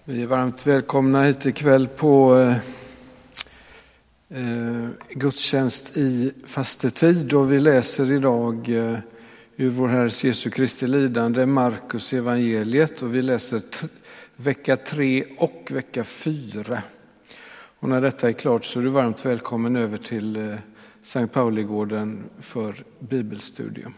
Vi är varmt välkomna hit ikväll på gudstjänst i fastetid, och vi läser idag ur vår Herres Jesu Kristi lidande, Markus evangeliet, och vi läser vecka 3 och vecka 4. Och när detta är klart så är du varmt välkommen över till Sankt Pauligården för bibelstudium.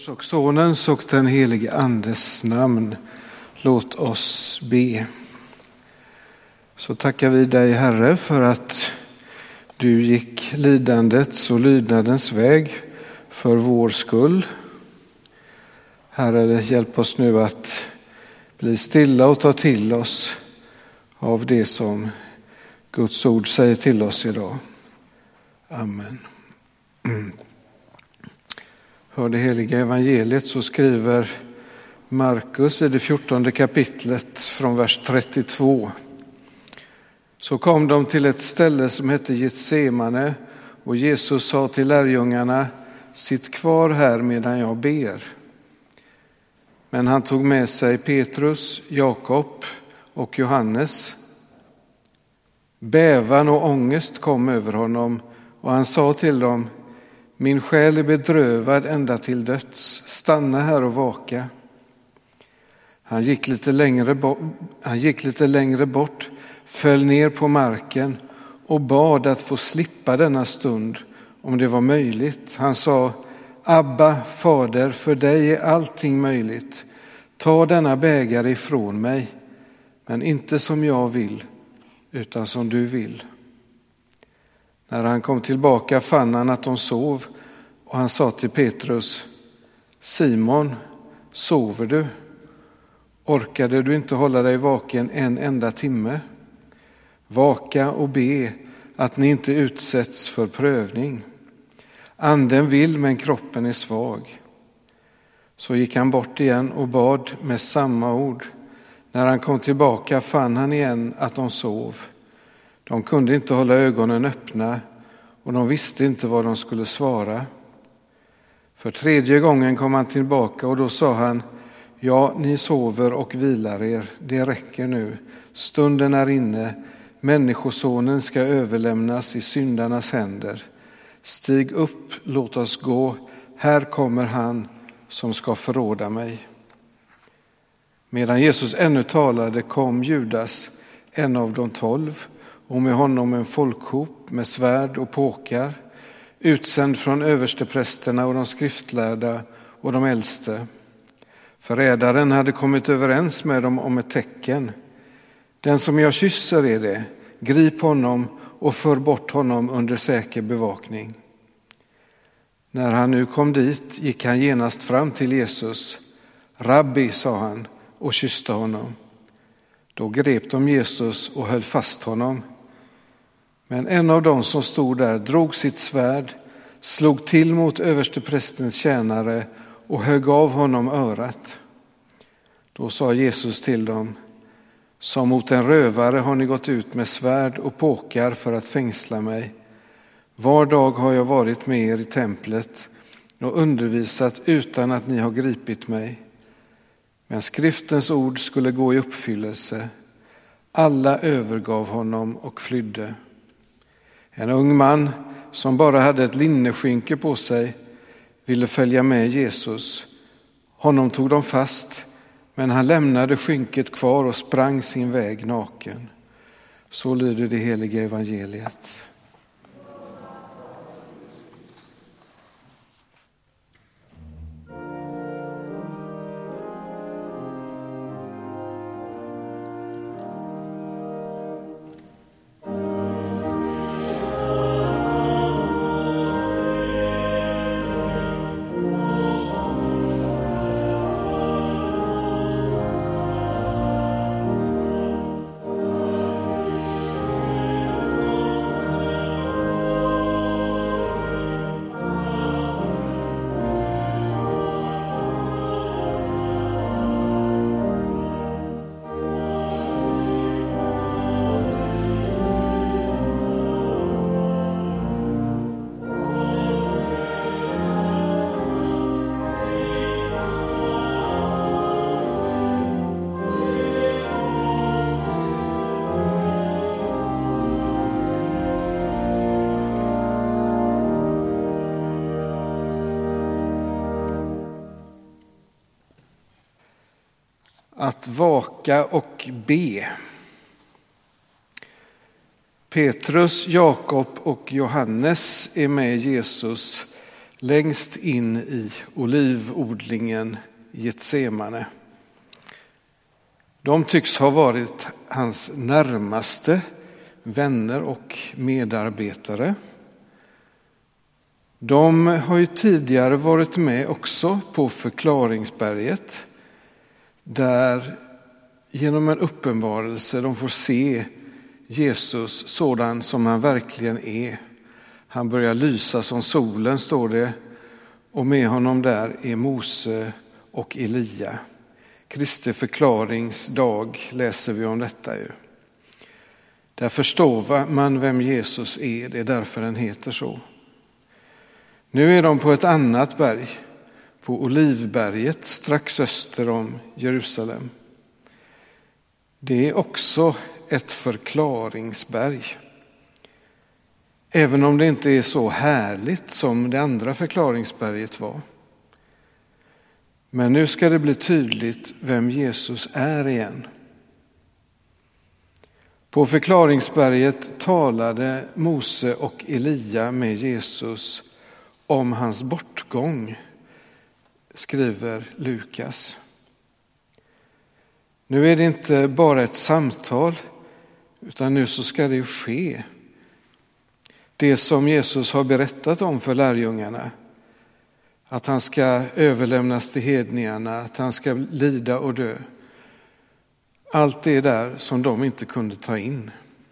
Faderns och Sonens och den helige Andes namn. Låt oss be. Så tackar vi dig, Herre, för att du gick lidandets och lydnadens väg för vår skull. Herre, hjälp oss nu att bli stilla och ta till oss av det som Guds ord säger till oss idag. Amen. Hör det heliga evangeliet, så skriver Markus i det 14:e kapitlet från vers 32. Så kom de till ett ställe som hette Getsemane, och Jesus sa till lärjungarna: sitt kvar här medan jag ber. Men han tog med sig Petrus, Jakob och Johannes. Bävan och ångest kom över honom, och han sa till dem: min själ är bedrövad ända till döds, stanna här och vaka. Han gick lite längre bort, föll ner på marken och bad att få slippa denna stund, om det var möjligt. Han sa: Abba, Fader, för dig är allting möjligt. Ta denna bägare ifrån mig, men inte som jag vill, utan som du vill. När han kom tillbaka fann han att de sov, och han sa till Petrus: Simon, sover du? Orkade du inte hålla dig vaken en enda timme? Vaka och be att ni inte utsätts för prövning. Anden vill, men kroppen är svag. Så gick han bort igen och bad med samma ord. När han kom tillbaka fann han igen att de sov. De kunde inte hålla ögonen öppna, och de visste inte vad de skulle svara. För 3:e gången kom han tillbaka, och då sa han: ja, ni sover och vilar er. Det räcker nu. Stunden är inne. Människosonen ska överlämnas i syndarnas händer. Stig upp, låt oss gå. Här kommer han som ska förråda mig. Medan Jesus ännu talade kom Judas, en av de 12, och med honom en folkhop med svärd och påkar, utsänd från översteprästerna och de skriftlärda och de äldste. Förrädaren hade kommit överens med dem om ett tecken. Den som jag kysser är det, grip honom och för bort honom under säker bevakning. När han nu kom dit gick han genast fram till Jesus. Rabbi, sa han, och kysste honom. Då grep de Jesus och höll fast honom. Men en av dem som stod där drog sitt svärd, slog till mot översteprästens tjänare och högg av honom örat. Då sa Jesus till dem: som mot en rövare har ni gått ut med svärd och påkar för att fängsla mig. Var dag har jag varit med er i templet och undervisat utan att ni har gripit mig. Men skriftens ord skulle gå i uppfyllelse. Alla övergav honom och flydde. En ung man som bara hade ett linneskynke på sig ville följa med Jesus. Honom tog de fast, men han lämnade skynket kvar och sprang sin väg naken. Så lyder det heliga evangeliet. Att vaka och be. Petrus, Jakob och Johannes är med Jesus längst in i olivodlingen Getsemane. De tycks ha varit hans närmaste vänner och medarbetare. De har ju tidigare varit med också på förklaringsberget, där genom en uppenbarelse de får se Jesus sådan som han verkligen är. Han börjar lysa som solen, står det, och med honom där är Mose och Elia. Kristi förklaringsdag läser vi om detta ju. Där förstår man vem Jesus är, det är därför den heter så. Nu är de på ett annat berg, på Olivberget strax öster om Jerusalem. Det är också ett förklaringsberg. Även om det inte är så härligt som det andra förklaringsberget var. Men nu ska det bli tydligt vem Jesus är igen. På förklaringsberget talade Mose och Elia med Jesus om hans bortgång, skriver Lukas. Nu är det inte bara ett samtal, utan nu så ska det ske. Det som Jesus har berättat om för lärjungarna, att han ska överlämnas till hedningarna, att han ska lida och dö. Allt det där som de inte kunde ta in.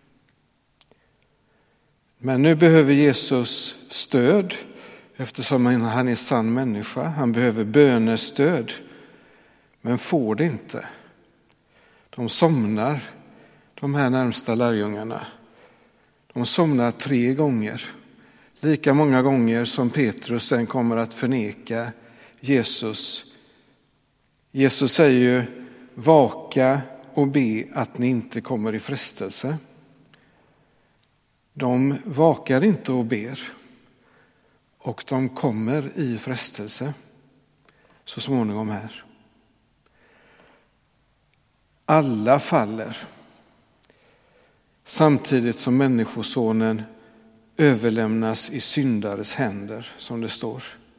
Men nu behöver Jesus stöd, eftersom han är sann människa. Han behöver bönestöd, men får det inte. De somnar, de här närmsta lärjungarna. De somnar 3 gånger. Lika många gånger som Petrus sen kommer att förneka Jesus. Jesus säger ju, vaka och be att ni inte kommer i frestelse. De vakar inte och ber. Och de kommer i frestelse så småningom här. Alla faller. Samtidigt som människosonen överlämnas i syndares händer, som det står.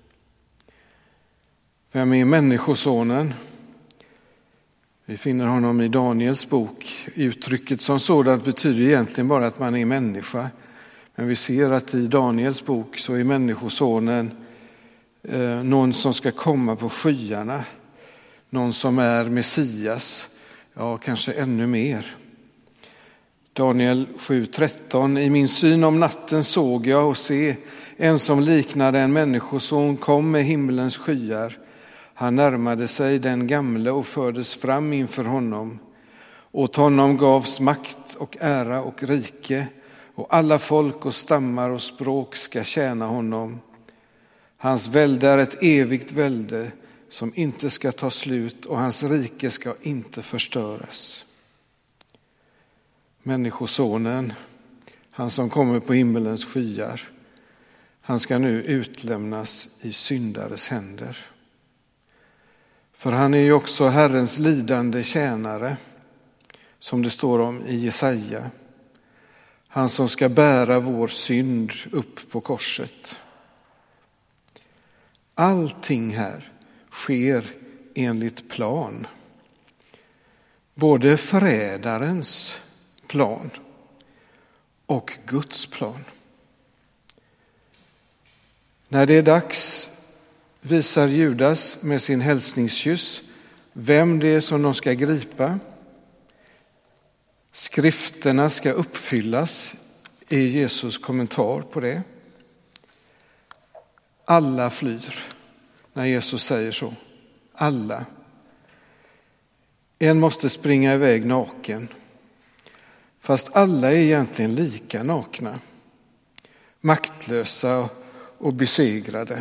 Vem är människosonen? Vi finner honom i Daniels bok. Uttrycket som sådant betyder egentligen bara att man är människa. Men vi ser att i Daniels bok så är människosonen någon som ska komma på skyarna. Någon som är Messias, ja kanske ännu mer. Daniel 7:13. I min syn om natten såg jag och se en som liknade en människoson kom med himlens skyar. Han närmade sig den gamle och fördes fram inför honom. Åt honom gavs makt och ära och rike, och alla folk och stammar och språk ska tjäna honom. Hans välde är ett evigt välde som inte ska ta slut, och hans rike ska inte förstöras. Människosonen, han som kommer på himmelens skyar, han ska nu utlämnas i syndares händer. För han är ju också Herrens lidande tjänare, som det står om i Jesaja. Han som ska bära vår synd upp på korset. Allting här sker enligt plan. Både förrädarens plan och Guds plan. När det är dags visar Judas med sin hälsningskyss vem det är som de ska gripa. Skrifterna ska uppfyllas, är Jesus kommentar på det. Alla flyr när Jesus säger så. Alla. En måste springa iväg naken. Fast alla är egentligen lika nakna. Maktlösa och besegrade.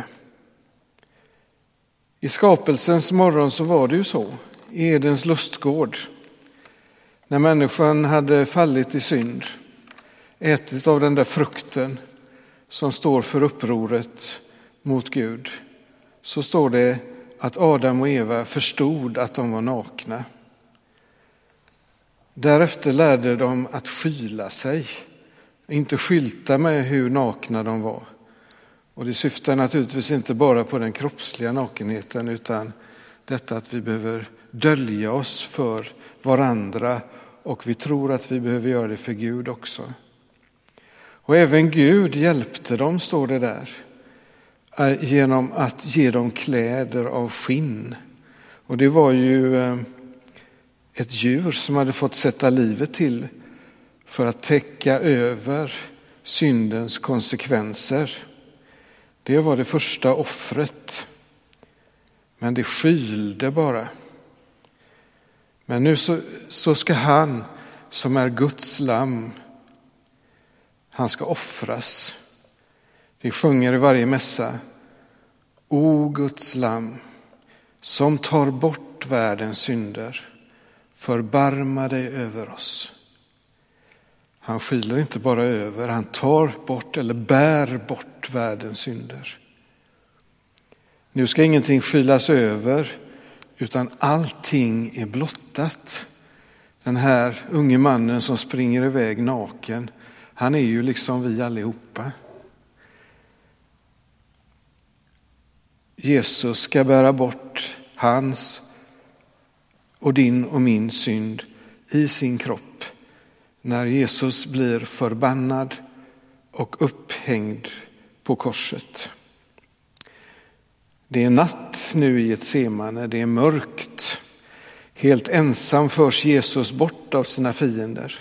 I skapelsens morgon så var det ju så. I Edens lustgård. När människan hade fallit i synd. Ätit av den där frukten som står för upproret mot Gud. Så står det att Adam och Eva förstod att de var nakna. Därefter lärde de att skyla sig. Inte skylta med hur nakna de var. Och det syftar naturligtvis inte bara på den kroppsliga nakenheten utan detta att vi behöver dölja oss för varandra och vi tror att vi behöver göra det för Gud också. Och även Gud hjälpte dem, står det där, genom att ge dem kläder av skinn. Och det var ju ett djur som hade fått sätta livet till för att täcka över syndens konsekvenser. Det var det första offret. Men det skylde bara. Men nu så ska han som är Guds lamm, han ska offras. Vi sjunger i varje mässa: O Guds lamm som tar bort världens synder, förbarma dig över oss. Han skyller inte bara över, han tar bort eller bär bort världens synder. Nu ska ingenting skylas över utan allting är blottat. Den här unge mannen som springer iväg naken, han är ju liksom vi allihopa. Jesus ska bära bort hans och din och min synd i sin kropp när Jesus blir förbannad och upphängd på korset. Det är natt nu i Getsemane, det är mörkt. Helt ensam förs Jesus bort av sina fiender.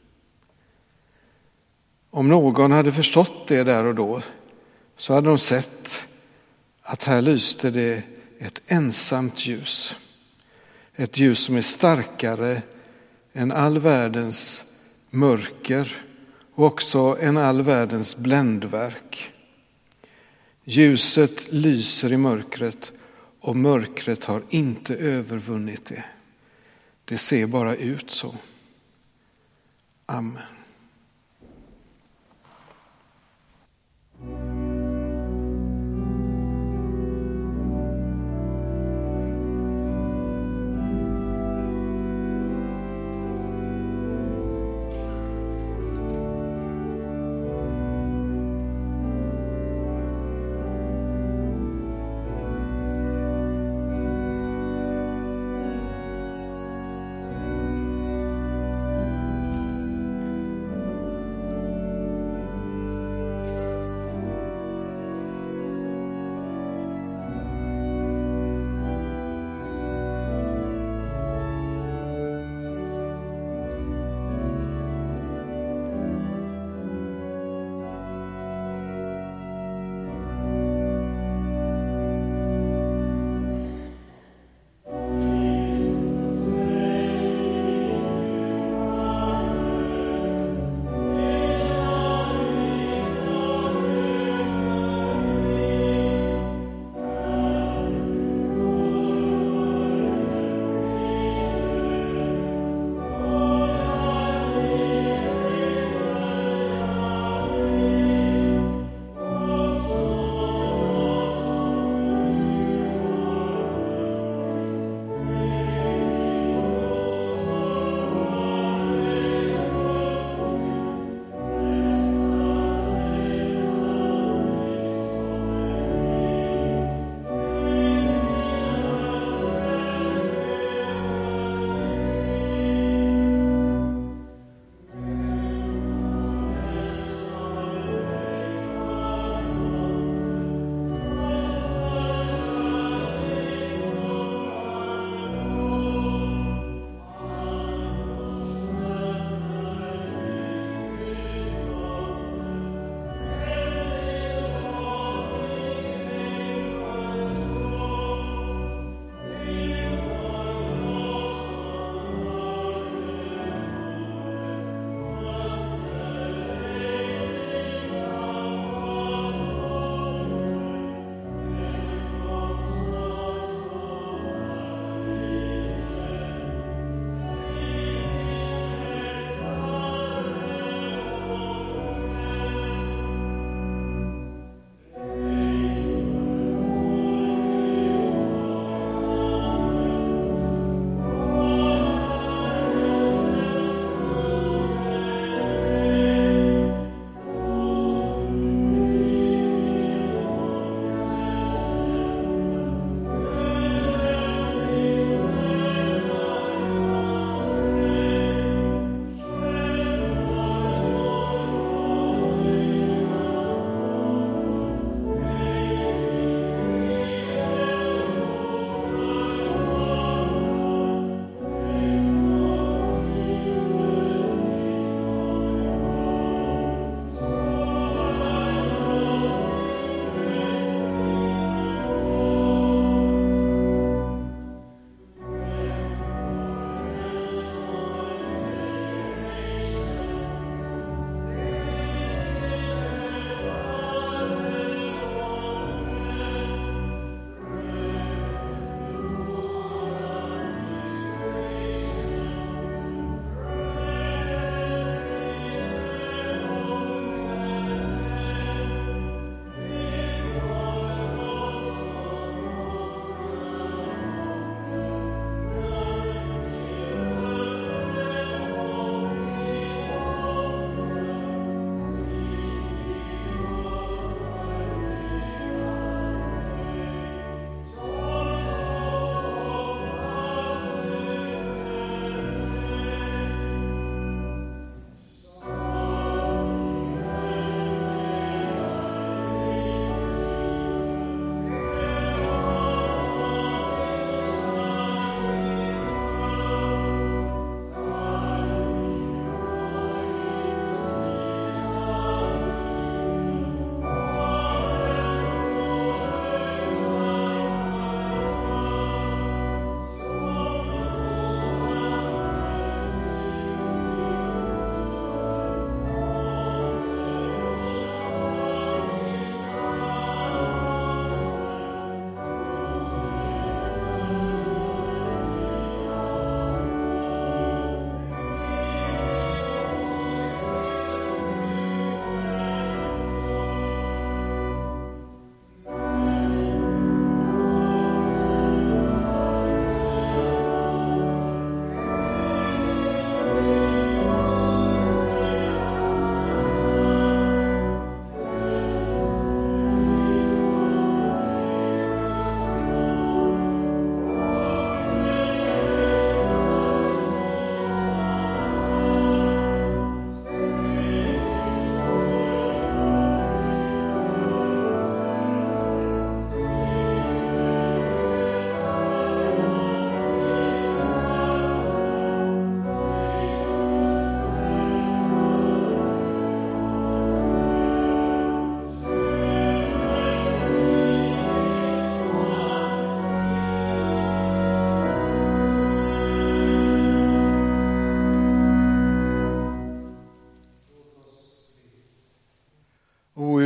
Om någon hade förstått det där och då så hade de sett att här lyste det ett ensamt ljus. Ett ljus som är starkare än all världens mörker och också än all världens bländverk. Ljuset lyser i mörkret och mörkret har inte övervunnit det. Det ser bara ut så. Amen.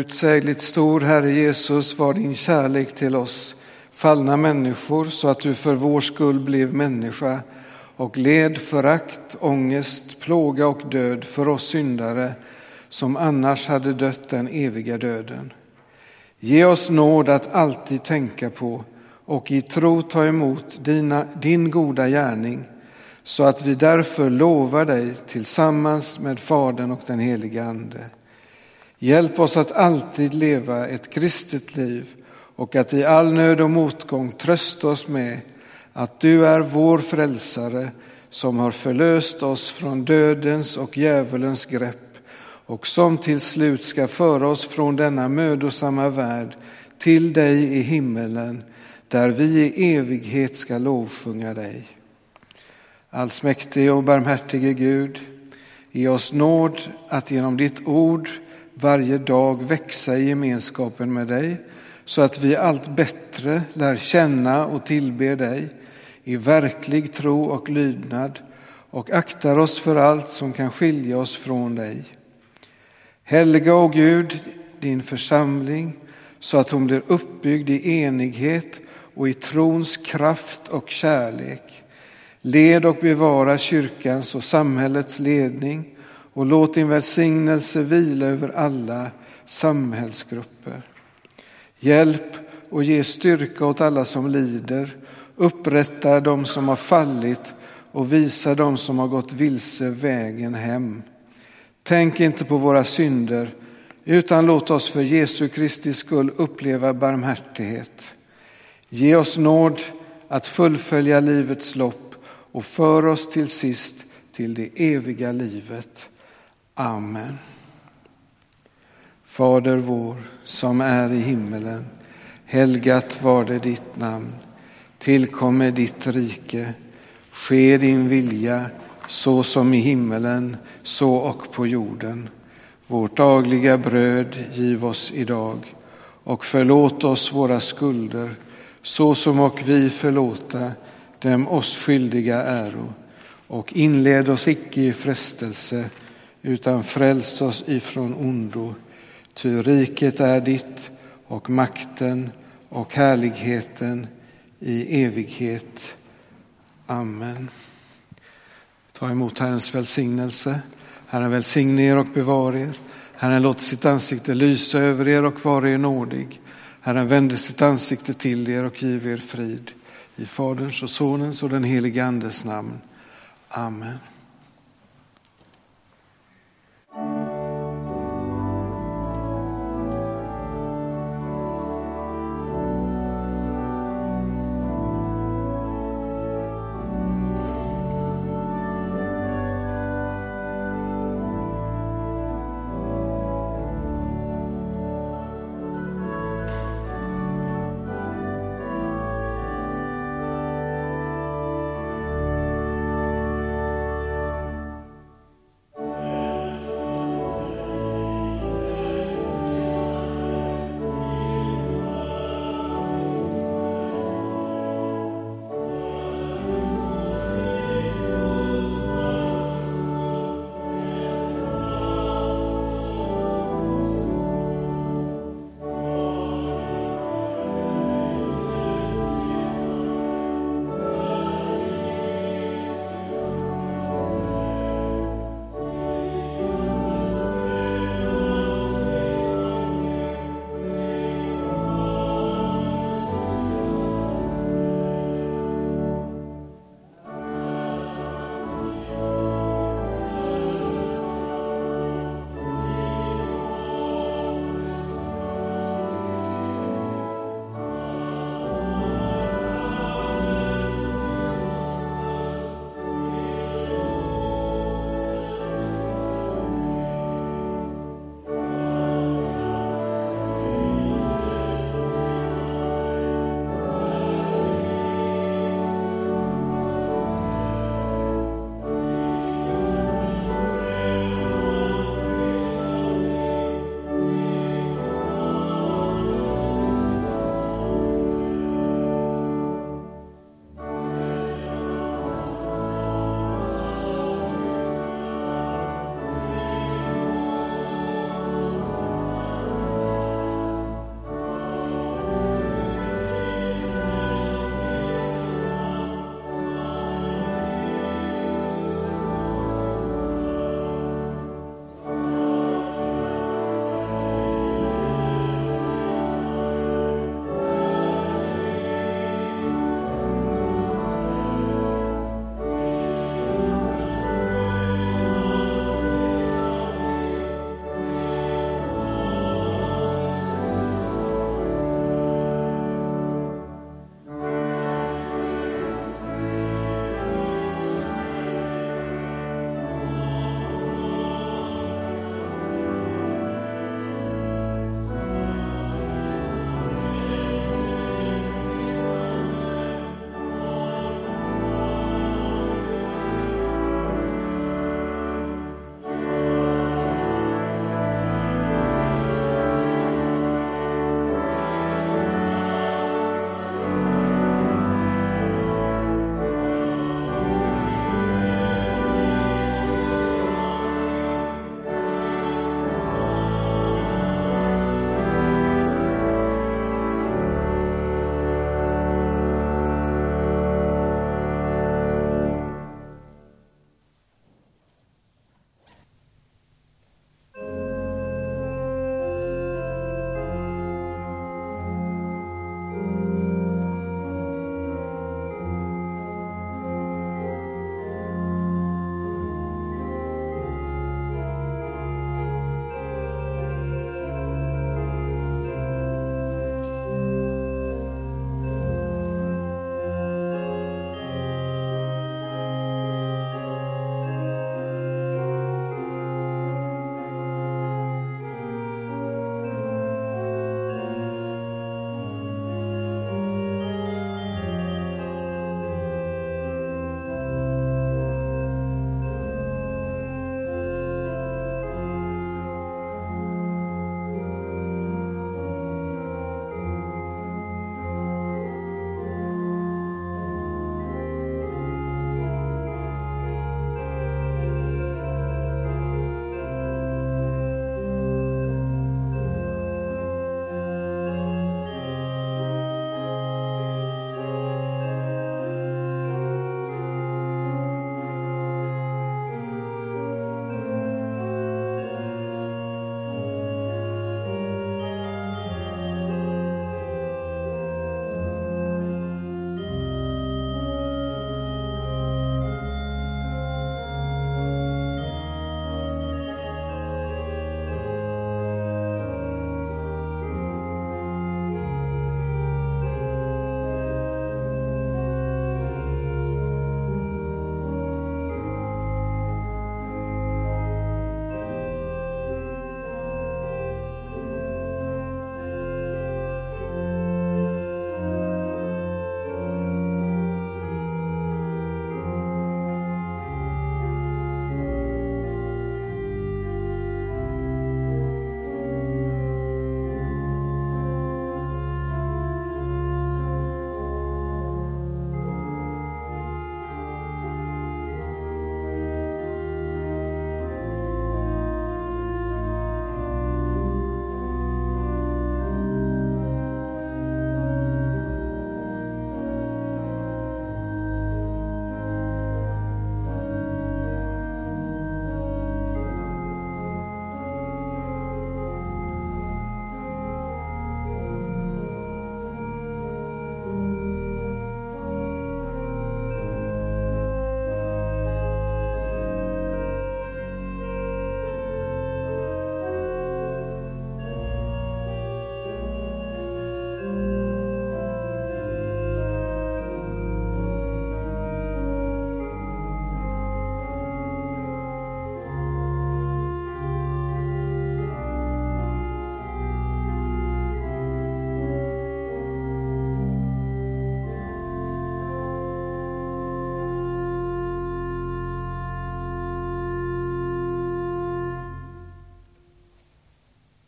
Outsägligt stor, Herre Jesus, var din kärlek till oss fallna människor, så att du för vår skull blev människa och led förakt, ångest, plåga och död för oss syndare som annars hade dött den eviga döden. Ge oss nåd att alltid tänka på och i tro ta emot din goda gärning, så att vi därför lovar dig tillsammans med Fadern och den heliga Ande. Hjälp oss att alltid leva ett kristet liv och att i all nöd och motgång trösta oss med att du är vår frälsare som har förlöst oss från dödens och djävulens grepp och som till slut ska föra oss från denna mödosamma värld till dig i himmelen, där vi i evighet ska lovsjunga dig. Allsmäktige och barmhärtige Gud, ge oss nåd att genom ditt ord varje dag växa i gemenskapen med dig, så att vi allt bättre lär känna och tillbe dig i verklig tro och lydnad och aktar oss för allt som kan skilja oss från dig. Helga, o Gud, din församling, så att hon blir uppbyggd i enighet och i trons kraft och kärlek. Led och bevara kyrkans och samhällets ledning och låt din välsignelse vila över alla samhällsgrupper. Hjälp och ge styrka åt alla som lider, upprätta dem som har fallit och visa dem som har gått vilse vägen hem. Tänk inte på våra synder, utan låt oss för Jesu Kristi skull uppleva barmhärtighet. Ge oss nåd att fullfölja livets lopp och för oss till sist till det eviga livet. Amen. Fader vår som är i himmelen, helgat var det ditt namn. Tillkommer ditt rike, ske din vilja så som i himmelen, så och på jorden. Vårt dagliga bröd giv oss idag och förlåt oss våra skulder, så som och vi förlåta dem oss skyldiga äro. Och inled oss icke i frestelse, utan fräls oss ifrån ondo. Ty riket är ditt och makten och härligheten i evighet. Amen. Ta emot Herrens välsignelse. Herren välsigne er och bevara er. Herren låter sitt ansikte lysa över er och vara er nådig. Herren vänder sitt ansikte till er och giver er frid. I Faderns och Sonens och den helige Andes namn. Amen.